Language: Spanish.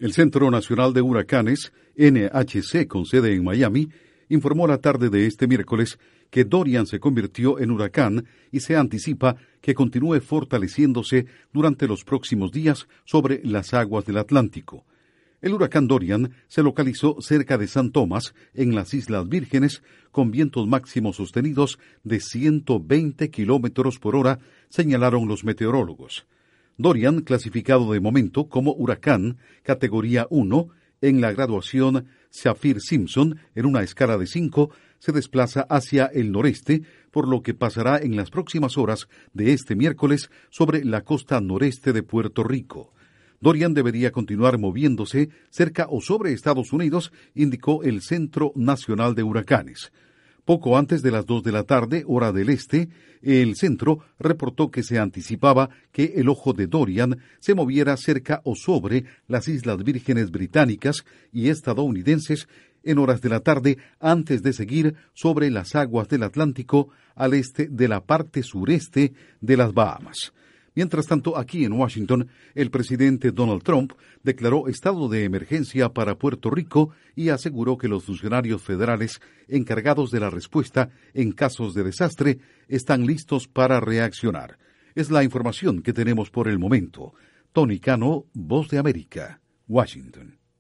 El Centro Nacional de Huracanes, NHC, con sede en Miami, informó la tarde de este miércoles que Dorian se convirtió en huracán y se anticipa que continúe fortaleciéndose durante los próximos días sobre las aguas del Atlántico. El huracán Dorian se localizó cerca de San Tomás, en las Islas Vírgenes, con vientos máximos sostenidos de 120 kilómetros por hora, señalaron los meteorólogos. Dorian, clasificado de momento como huracán categoría 1 en la graduación Saffir-Simpson en una escala de 5, se desplaza hacia el noreste, por lo que pasará en las próximas horas de este miércoles sobre la costa noreste de Puerto Rico. Dorian debería continuar moviéndose cerca o sobre Estados Unidos, indicó el Centro Nacional de Huracanes. Poco antes de las 2 de la tarde, hora del este, el centro reportó que se anticipaba que el ojo de Dorian se moviera cerca o sobre las Islas Vírgenes británicas y estadounidenses en horas de la tarde, antes de seguir sobre las aguas del Atlántico al este de la parte sureste de las Bahamas. Mientras tanto, aquí en Washington, el presidente Donald Trump declaró estado de emergencia para Puerto Rico y aseguró que los funcionarios federales encargados de la respuesta en casos de desastre están listos para reaccionar. Es la información que tenemos por el momento. Tony Cano, Voz de América, Washington.